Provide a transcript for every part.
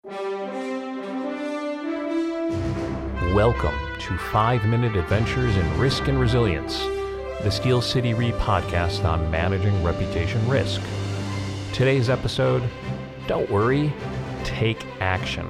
Welcome to 5-Minute Adventures in Risk and Resilience, the Steel City Re podcast on managing reputation risk. Today's episode, don't worry, take action.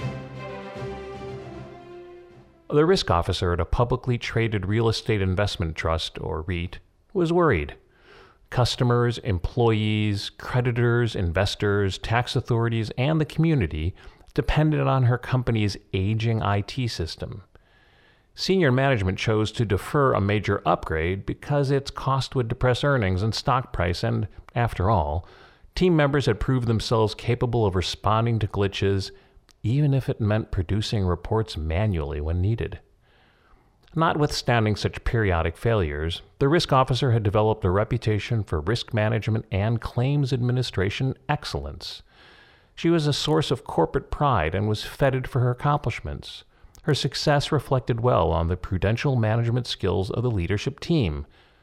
The risk officer at a publicly traded real estate investment trust, or REIT, was worried. Customers, employees, creditors, investors, tax authorities, and the community depended on her company's aging IT system. Senior management chose to defer a major upgrade because its cost would depress earnings and stock price, and, after all, team members had proved themselves capable of responding to glitches, even if it meant producing reports manually when needed. Notwithstanding such periodic failures, the risk officer had developed a reputation for risk management and claims administration excellence. She was a source of corporate pride and was feted for her accomplishments. Her success reflected well on the prudential management skills of the leadership team.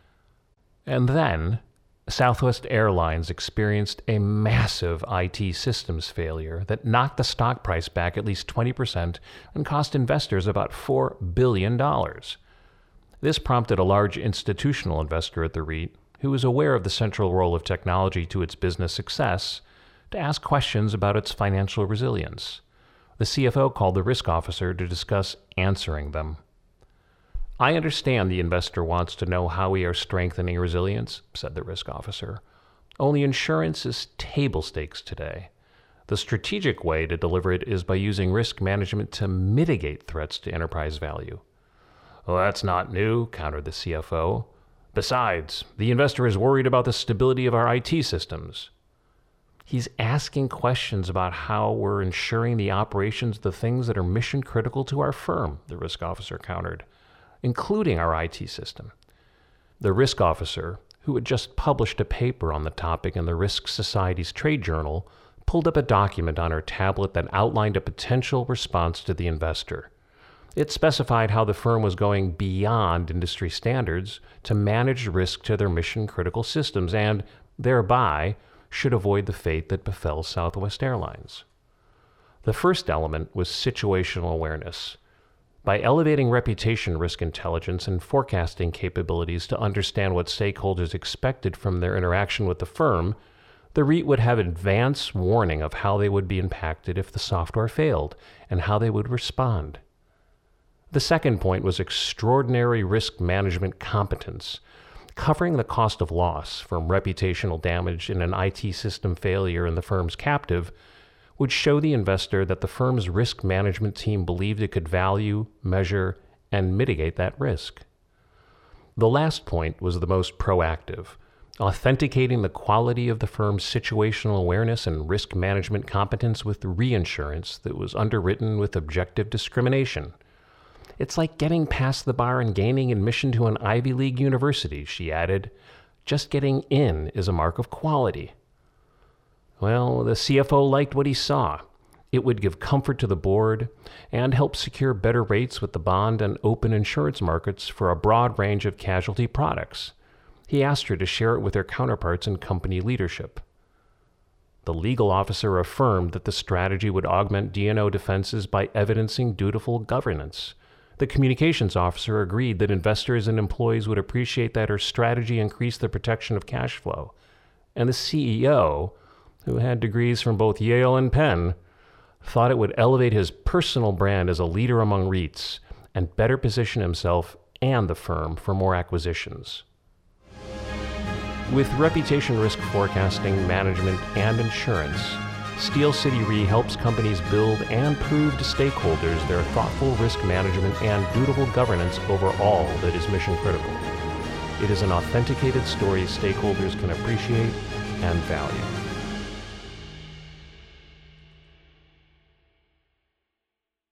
And then, Southwest Airlines experienced a massive IT systems failure that knocked the stock price back at least 20% and cost investors about $4 billion. This prompted a large institutional investor at the REIT, who was aware of the central role of technology to its business success, to ask questions about its financial resilience. The CFO called the risk officer to discuss answering them. "I understand the investor wants to know how we are strengthening resilience," said the risk officer. "Only insurance is table stakes today. The strategic way to deliver it is by using risk management to mitigate threats to enterprise value." "Well, that's not new," countered the CFO. "Besides, the investor is worried about the stability of our IT systems." "He's asking questions about how we're ensuring the operations of the things that are mission critical to our firm," the risk officer countered, "including our IT system." The risk officer, who had just published a paper on the topic in the Risk Society's trade journal, pulled up a document on her tablet that outlined a potential response to the investor. It specified how the firm was going beyond industry standards to manage risk to their mission-critical systems and, thereby, should avoid the fate that befell Southwest Airlines. The first element was situational awareness. By elevating reputation risk intelligence and forecasting capabilities to understand what stakeholders expected from their interaction with the firm, the REIT would have advance warning of how they would be impacted if the software failed and how they would respond. The second point was extraordinary risk management competence. Covering the cost of loss from reputational damage in an IT system failure in the firm's captive would show the investor that the firm's risk management team believed it could value, measure, and mitigate that risk. The last point was the most proactive, authenticating the quality of the firm's situational awareness and risk management competence with reinsurance that was underwritten with objective discrimination. "It's like getting past the bar and gaining admission to an Ivy League university," she added. "Just getting in is a mark of quality." Well, the CFO liked what he saw. It would give comfort to the board and help secure better rates with the bond and open insurance markets for a broad range of casualty products. He asked her to share it with her counterparts in company leadership. The legal officer affirmed that the strategy would augment D&O defenses by evidencing dutiful governance. The communications officer agreed that investors and employees would appreciate that her strategy increased the protection of cash flow. And the CEO, who had degrees from both Yale and Penn, thought it would elevate his personal brand as a leader among REITs and better position himself and the firm for more acquisitions. With reputation risk forecasting, management, and insurance, Steel City Re helps companies build and prove to stakeholders their thoughtful risk management and dutiful governance over all that is mission critical. It is an authenticated story stakeholders can appreciate and value.